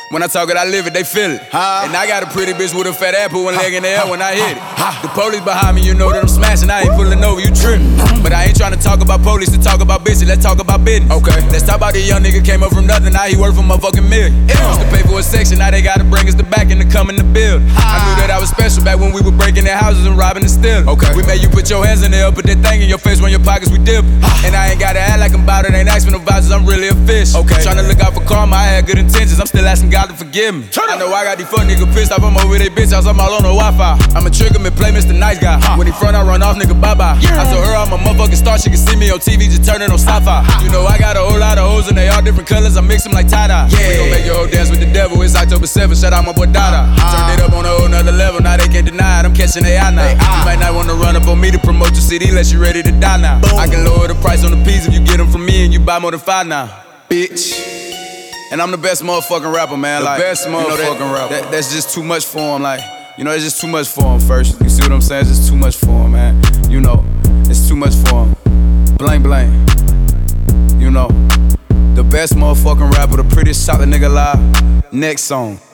When I talk it, I live it, they feel it. And I got a pretty bitch with a fat apple, one leg in the air when I hit it. The police behind me, you know that I'm smashing, I ain't pulling over, you trippin'. But I ain't tryna talk about police to talk about bitches, let's talk about business. Okay. Let's talk about the young nigga came up from nothing, now he worth a motherfucking million. Used to pay for a section, now they gotta bring us the back and to come in the build. I knew that I was special back when we were breaking their houses and robbing and stealing. Okay. We made you put your hands in there, put that thing in your face, run your pockets, we dip. And I ain't gotta act like I'm about it, ain't asking for no vouchers, I'm really a fish. Okay. Tryna look out for karma, I had good intentions, I'm still asking God to forgive me. I know I got these fuck niggas pissed off, I'm over they bitch house, I'm all on the Wi-Fi. I'ma trigger me, play Mr. Nice Guy. When he front, I run off, nigga, bye-bye. I told her I'm a motherfucking star, she can see me on TV, just turn it on sci-fi. You know I got a whole lot of hoes and they all different colors, I mix them like tie-dye. We gon' make your whole dance with the devil, it's October 7th, shout out my boy Dada. Turned it up on a whole nother level, now they can't deny it, I'm catching AI now. You might not wanna run up on me to promote your CD unless you ready to die now. I can lower the price on the peas if you get them from me and you buy more than 5 now. Bitch. And I'm the best motherfucking rapper, man. The best motherfucking rapper. That's just too much for him, like, you know, it's just too much for him first. You see what I'm saying? It's just too much for him, man. You know, it's too much for him. Blank, blank. You know, the best motherfucking rapper, the prettiest solid nigga alive. Next song.